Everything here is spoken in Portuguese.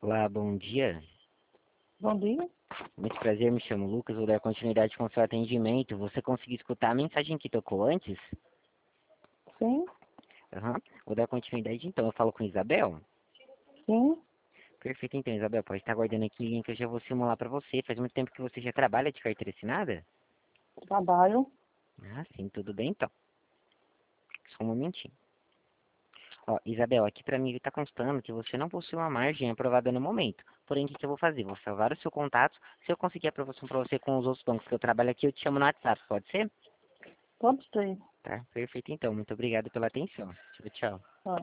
Olá, bom dia. Bom dia. Muito prazer, me chamo Lucas, vou dar continuidade com o seu atendimento. Você conseguiu escutar a mensagem que tocou antes? Sim, Aham. Vou dar continuidade então. Eu falo com Isabel? sim, Perfeito, então, Isabel. Pode estar aguardando aqui que eu já vou simular para você. Faz muito tempo que você já trabalha de carteira assinada? trabalho. Ah, sim, tudo bem então. Só um momentinho. Ó, Isabel, aqui para mim está constando que você não possui uma margem aprovada no momento. Porém, o que que eu vou fazer? Vou salvar o seu contato. Se eu conseguir aprovação para você com os outros bancos que eu trabalho aqui, eu te chamo no WhatsApp, pode ser? Pode ser. Tá, perfeito então. Muito obrigado pela atenção. Tchau, tchau. Ó.